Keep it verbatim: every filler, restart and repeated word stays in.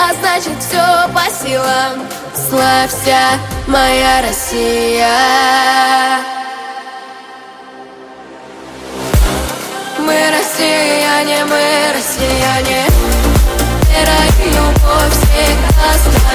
а значит все по силам. Славься, моя Россия. Мы россияне, мы россияне. Вера и любовь всегда с нами.